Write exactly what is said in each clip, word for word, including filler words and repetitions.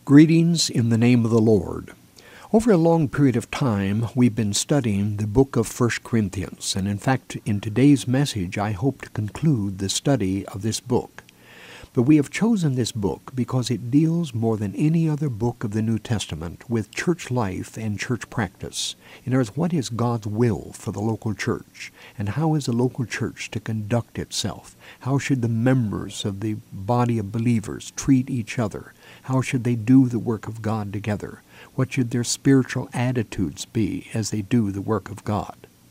Greetings in the name of the Lord. Over a long period of time, we've been studying the book of First Corinthians, and in fact, in today's message, I hope to conclude the study of this book. But we have chosen this book because it deals more than any other book of the New Testament with church life and church practice. In other words, what is God's will for the local church, and how is the local church to conduct itself? How should the members of the body of believers treat each other? How should they do the work of God together? What should their spiritual attitudes be as they do the work of God?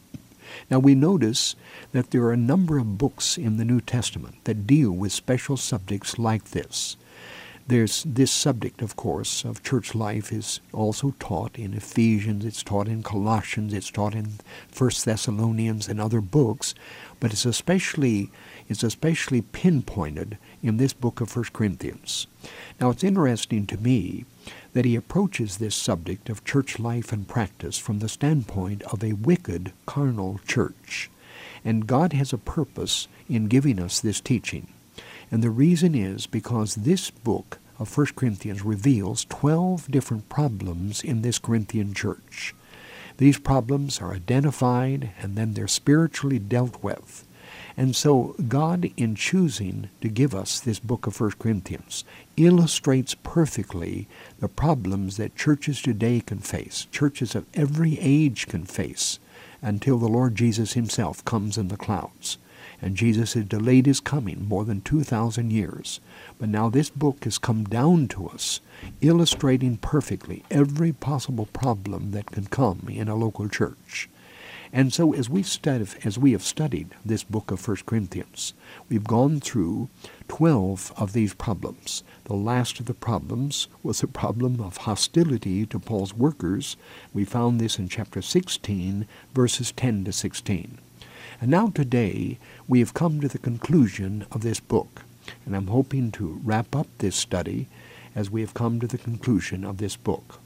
Now we notice that there are a number of books in the New Testament that deal with special subjects like this. There's this subject, of course, of church life is also taught in Ephesians, it's taught in Colossians, it's taught in First Thessalonians and other books, but it's especially it's especially pinpointed in this book of First Corinthians. Now it's interesting to me that he approaches this subject of church life and practice from the standpoint of a wicked, carnal church. And God has a purpose in giving us this teaching. And the reason is because this book of First Corinthians reveals twelve different problems in this Corinthian church. These problems are identified and then they're spiritually dealt with. And so God, in choosing to give us this book of First Corinthians, illustrates perfectly the problems that churches today can face, churches of every age can face, until the Lord Jesus himself comes in the clouds. And Jesus has delayed his coming more than two thousand years. But now this book has come down to us, illustrating perfectly every possible problem that can come in a local church. And so as we, study, as we have studied this book of First Corinthians, we've gone through twelve of these problems. The last of the problems was the problem of hostility to Paul's workers. We found this in chapter sixteen, verses ten to sixteen. And now today, we have come to the conclusion of this book. And I'm hoping to wrap up this study as we have come to the conclusion of this book.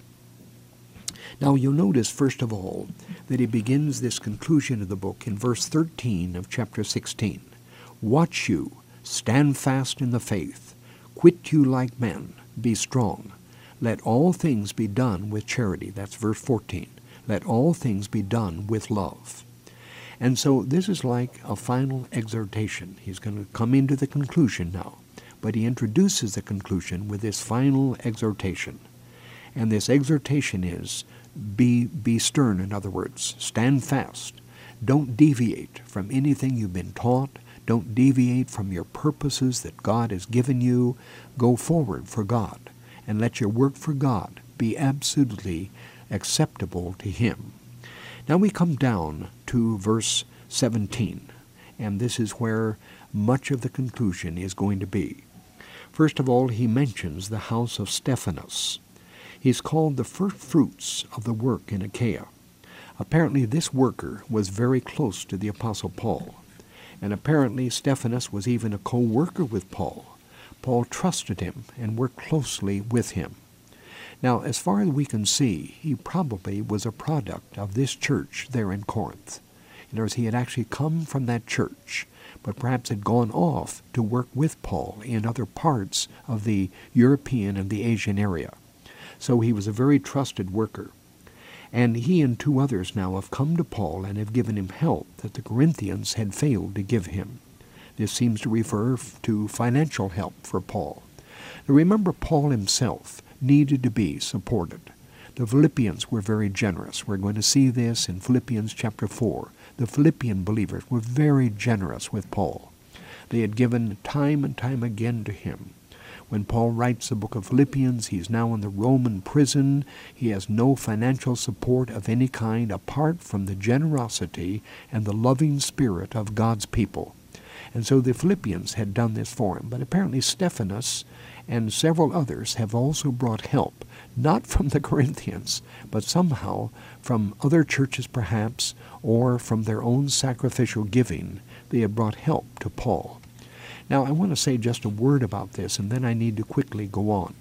Now you'll notice, first of all, that he begins this conclusion of the book in verse thirteen of chapter sixteen. Watch you, stand fast in the faith, quit you like men, be strong. Let all things be done with charity. That's verse fourteen. Let all things be done with love. And so this is like a final exhortation. He's going to come into the conclusion now, but he introduces the conclusion with this final exhortation. And this exhortation is, be, be stern, in other words. Stand fast. Don't deviate from anything you've been taught. Don't deviate from your purposes that God has given you. Go forward for God, and let your work for God be absolutely acceptable to him. Now we come down to verse seventeen, and this is where much of the conclusion is going to be. First of all, he mentions the house of Stephanas. He's called the first fruits of the work in Achaia. Apparently this worker was very close to the Apostle Paul, and apparently Stephanas was even a co-worker with Paul. Paul trusted him and worked closely with him. Now, as far as we can see, he probably was a product of this church there in Corinth. In other words, he had actually come from that church, but perhaps had gone off to work with Paul in other parts of the European and the Asian area. So he was a very trusted worker. And he and two others now have come to Paul and have given him help that the Corinthians had failed to give him. This seems to refer to financial help for Paul. Now remember, Paul himself needed to be supported. The Philippians were very generous. We're going to see this in Philippians chapter four. The Philippian believers were very generous with Paul. They had given time and time again to him. When Paul writes the book of Philippians, he's now in the Roman prison. He has no financial support of any kind apart from the generosity and the loving spirit of God's people. And so the Philippians had done this for him. But apparently Stephanas and several others have also brought help, not from the Corinthians, but somehow from other churches perhaps, or from their own sacrificial giving. They have brought help to Paul. Now I want to say just a word about this, and then I need to quickly go on.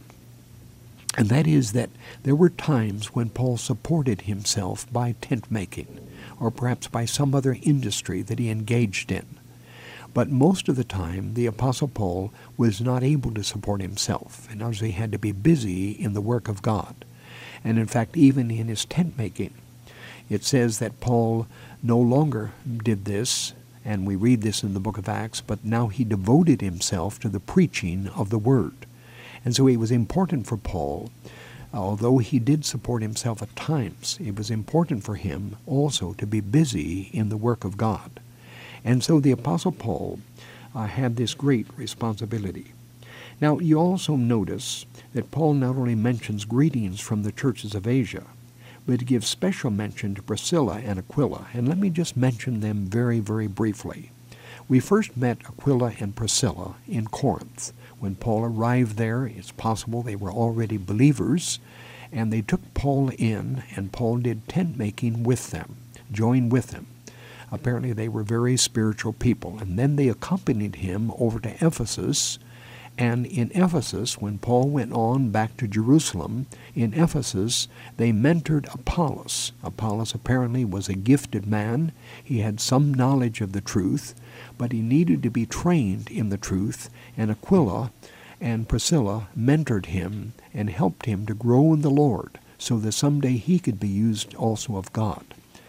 And that is that there were times when Paul supported himself by tent making, or perhaps by some other industry that he engaged in. But most of the time, the Apostle Paul was not able to support himself, and as he had to be busy in the work of God. And in fact, even in his tent making, it says that Paul no longer did this, and we read this in the book of Acts, but now he devoted himself to the preaching of the word. And so it was important for Paul, although he did support himself at times, it was important for him also to be busy in the work of God. And so the Apostle Paul uh, had this great responsibility. Now, you also notice that Paul not only mentions greetings from the churches of Asia, but he gives special mention to Priscilla and Aquila. And let me just mention them very, very briefly. We first met Aquila and Priscilla in Corinth. When Paul arrived there, it's possible they were already believers, and they took Paul in, and Paul did tent making with them, joined with them. Apparently they were very spiritual people. And then they accompanied him over to Ephesus. And in Ephesus, when Paul went on back to Jerusalem, in Ephesus, they mentored Apollos. Apollos apparently was a gifted man. He had some knowledge of the truth, but he needed to be trained in the truth. And Aquila and Priscilla mentored him and helped him to grow in the Lord, so that someday he could be used also of God.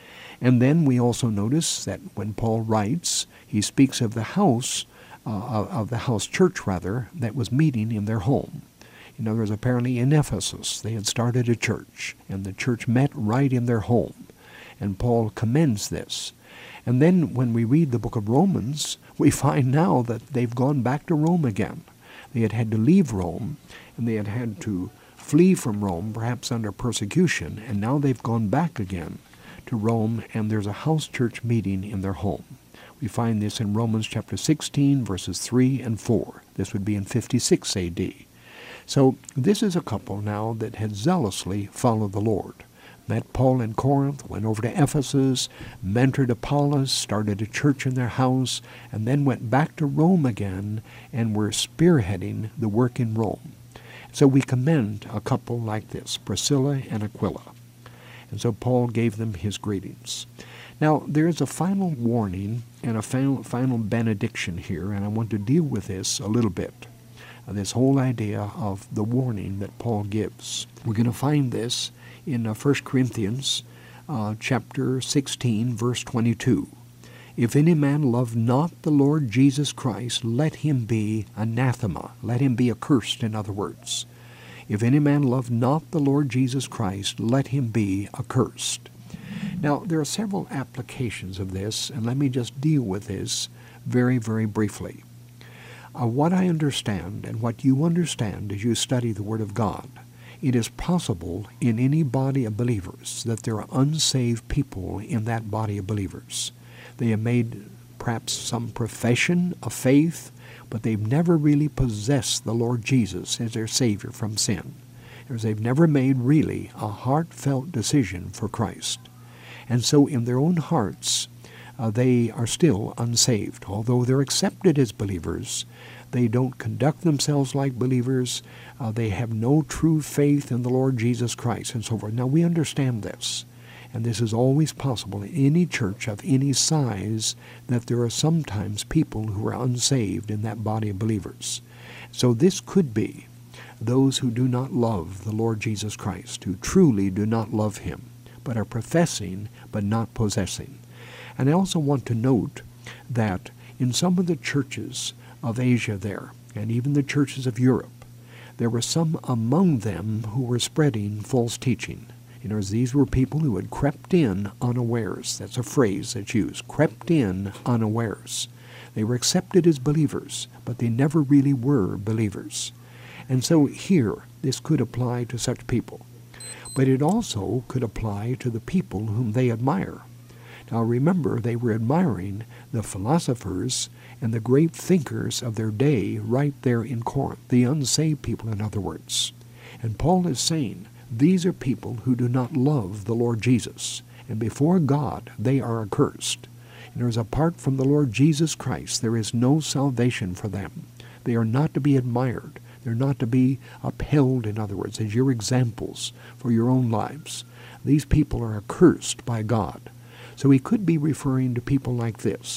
And then we also notice that when Paul writes, he speaks of the house, uh, of the house church rather, that was meeting in their home. In other words, apparently in Ephesus, they had started a church, and the church met right in their home. And Paul commends this. And then when we read the book of Romans, we find now that they've gone back to Rome again. They had had to leave Rome, and they had had to flee from Rome, perhaps under persecution, and now they've gone back again to Rome, and there's a house church meeting in their home. We find this in Romans chapter sixteen, verses three and four. This would be in fifty-six A D. So this is a couple now that had zealously followed the Lord. Met Paul in Corinth, went over to Ephesus, mentored Apollos, started a church in their house, and then went back to Rome again and were spearheading the work in Rome. So we commend a couple like this, Priscilla and Aquila. And so Paul gave them his greetings. Now, there is a final warning and a final, final benediction here, and I want to deal with this a little bit. Uh, this whole idea of the warning that Paul gives. We're going to find this in uh, First Corinthians uh, chapter sixteen, verse twenty-two. If any man love not the Lord Jesus Christ, let him be anathema. Let him be accursed, in other words. If any man love not the Lord Jesus Christ, let him be accursed. Now, there are several applications of this, and let me just deal with this very, very briefly. Uh, what I understand, and what you understand as you study the Word of God, it is possible in any body of believers that there are unsaved people in that body of believers. They have made perhaps some profession of faith, but they've never really possessed the Lord Jesus as their Savior from sin. Because they've never made really a heartfelt decision for Christ. And so in their own hearts, uh, they are still unsaved. Although they're accepted as believers, they don't conduct themselves like believers. Uh, they have no true faith in the Lord Jesus Christ and so forth. Now we understand this. And this is always possible in any church of any size, that there are sometimes people who are unsaved in that body of believers. So this could be those who do not love the Lord Jesus Christ, who truly do not love him, but are professing but not possessing. And I also want to note that in some of the churches of Asia there, and even the churches of Europe, there were some among them who were spreading false teaching. In other words, these were people who had crept in unawares. That's a phrase that's used, crept in unawares. They were accepted as believers, but they never really were believers. And so here, this could apply to such people. But it also could apply to the people whom they admire. Now remember, they were admiring the philosophers and the great thinkers of their day right there in Corinth, the unsaved people, in other words. And Paul is saying, these are people who do not love the Lord Jesus, and before God they are accursed. And there is, apart from the Lord Jesus Christ, there is no salvation for them. They are not to be admired. They're not to be upheld, in other words, as your examples for your own lives. These people are accursed by God. So he could be referring to people like this,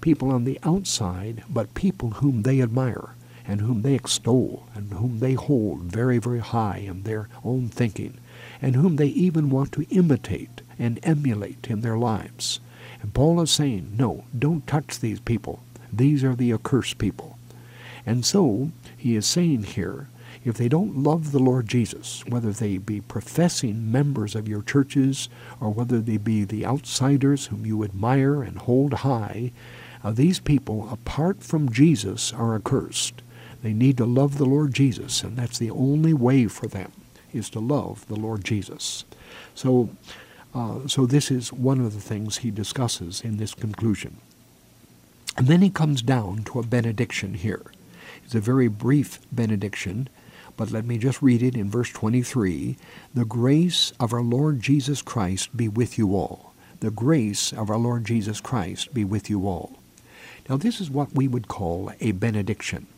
people on the outside, but people whom they admire and whom they extol and whom they hold very, very high in their own thinking, and whom they even want to imitate and emulate in their lives. And Paul is saying, no, don't touch these people. These are the accursed people. And so he is saying here, if they don't love the Lord Jesus, whether they be professing members of your churches or whether they be the outsiders whom you admire and hold high, uh, these people, apart from Jesus, are accursed. They need to love the Lord Jesus, and that's the only way for them, is to love the Lord Jesus. So, uh, so this is one of the things he discusses in this conclusion. And then he comes down to a benediction here. It's a very brief benediction, but let me just read it in verse twenty-three. The grace of our Lord Jesus Christ be with you all. The grace of our Lord Jesus Christ be with you all. Now this is what we would call a benediction.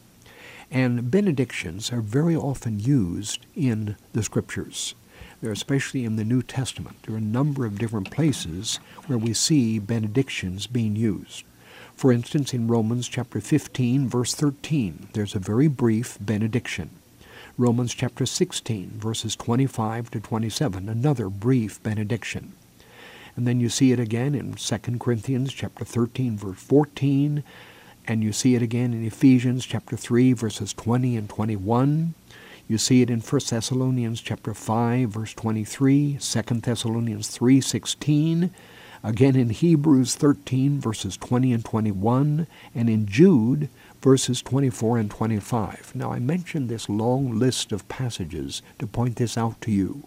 And benedictions are very often used in the Scriptures. They're especially in the New Testament. There are a number of different places where we see benedictions being used. For instance, in Romans chapter fifteen, verse thirteen, there's a very brief benediction. Romans chapter sixteen, verses twenty-five to twenty-seven, another brief benediction. And then you see it again in Second Corinthians chapter thirteen, verse fourteen, and you see it again in Ephesians chapter three, verses twenty and twenty-one. You see it in First Thessalonians chapter five, verse twenty-three, Second Thessalonians three sixteen, again in Hebrews thirteen, verses twenty and twenty-one, and in Jude, verses twenty-four and twenty-five. Now I mentioned this long list of passages to point this out to you.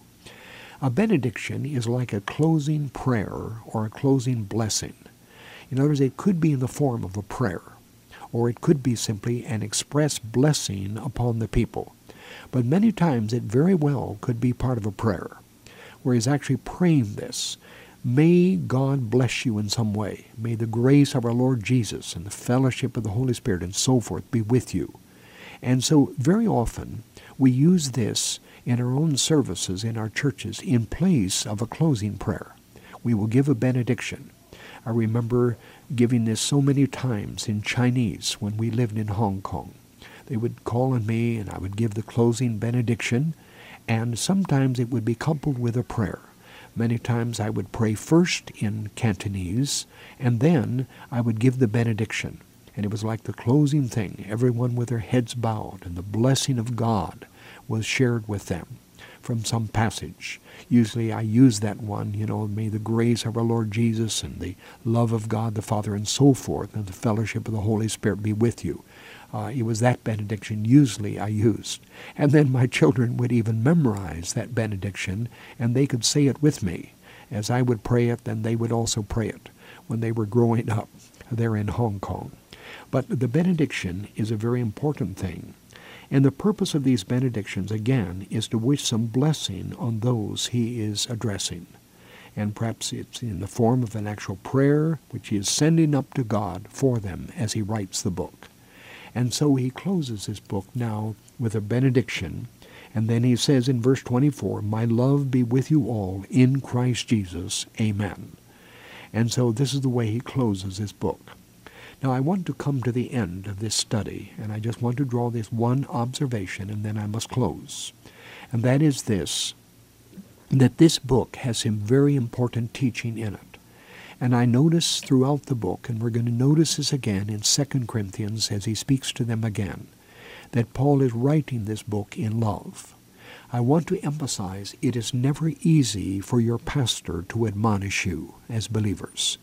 A benediction is like a closing prayer or a closing blessing. In other words, it could be in the form of a prayer, or it could be simply an express blessing upon the people. But many times it very well could be part of a prayer, where he's actually praying this. May God bless you in some way. May the grace of our Lord Jesus and the fellowship of the Holy Spirit and so forth be with you. And so very often we use this in our own services in our churches in place of a closing prayer. We will give a benediction. I remember giving this so many times in Chinese when we lived in Hong Kong. They would call on me and I would give the closing benediction, and sometimes it would be coupled with a prayer. Many times I would pray first in Cantonese, and then I would give the benediction. And it was like the closing thing, everyone with their heads bowed, and the blessing of God was shared with them from some passage. Usually I use that one, you know, may the grace of our Lord Jesus and the love of God the Father and so forth, and the fellowship of the Holy Spirit be with you. Uh, it was that benediction usually I used. And then my children would even memorize that benediction, and they could say it with me. As I would pray it, then they would also pray it when they were growing up there in Hong Kong. But the benediction is a very important thing. And the purpose of these benedictions, again, is to wish some blessing on those he is addressing. And perhaps it's in the form of an actual prayer, which he is sending up to God for them as he writes the book. And so he closes his book now with a benediction, and then he says in verse twenty-four, my love be with you all in Christ Jesus. Amen. And so this is the way he closes his book. Now I want to come to the end of this study, and I just want to draw this one observation, and then I must close. And that is this, that this book has some very important teaching in it. And I notice throughout the book, and we're going to notice this again in Second Corinthians as he speaks to them again, that Paul is writing this book in love. I want to emphasize it is never easy for your pastor to admonish you as believers.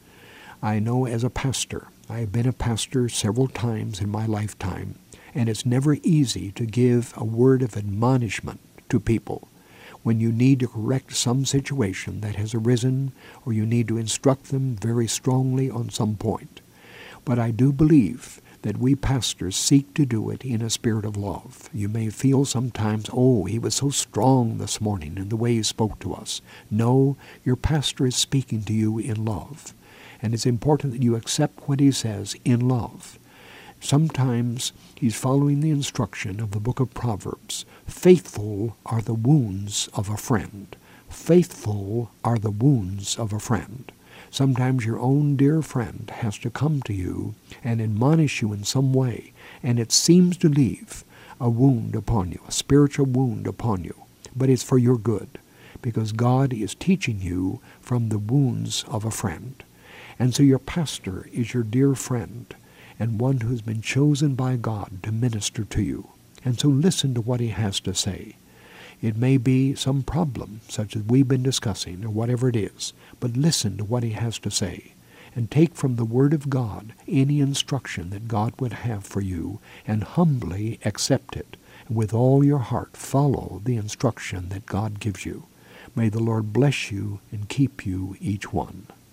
I know as a pastor, I have been a pastor several times in my lifetime, and it's never easy to give a word of admonishment to people when you need to correct some situation that has arisen, or you need to instruct them very strongly on some point. But I do believe that we pastors seek to do it in a spirit of love. You may feel sometimes, oh, he was so strong this morning in the way he spoke to us. No, your pastor is speaking to you in love. And it's important that you accept what he says in love. Sometimes he's following the instruction of the book of Proverbs. Faithful are the wounds of a friend. Faithful are the wounds of a friend. Sometimes your own dear friend has to come to you and admonish you in some way, and it seems to leave a wound upon you, a spiritual wound upon you. But it's for your good, because God is teaching you from the wounds of a friend. And so your pastor is your dear friend, and one who's been chosen by God to minister to you. And so listen to what he has to say. It may be some problem, such as we've been discussing, or whatever it is, but listen to what he has to say, and take from the Word of God any instruction that God would have for you, and humbly accept it. And with all your heart, follow the instruction that God gives you. May the Lord bless you and keep you, each one.